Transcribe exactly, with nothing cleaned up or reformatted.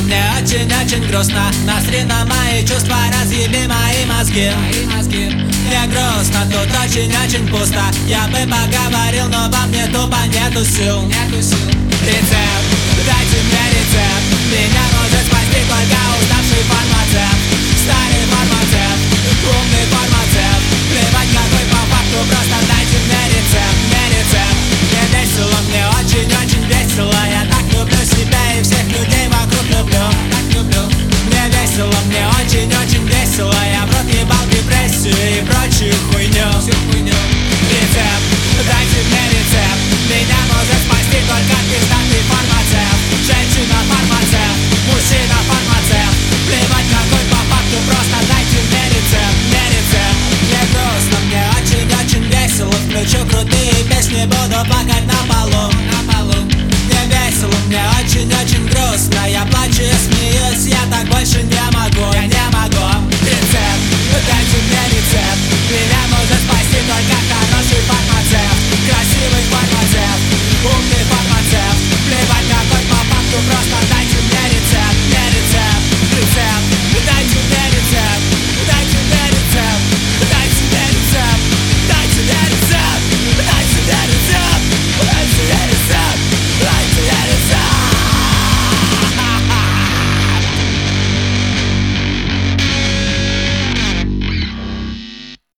Мне очень-очень грустно, насрено мои чувства, разъеби мои мозги. Мне грустно, тут очень-очень пусто. Я бы поговорил, но во мне тупо нету сил. Рецепт, дайте мне рецепт. Меня может спасти только уставший фармацевт. Старый фармацевт, умный фармацевт. Плевать какой по факту, просто дай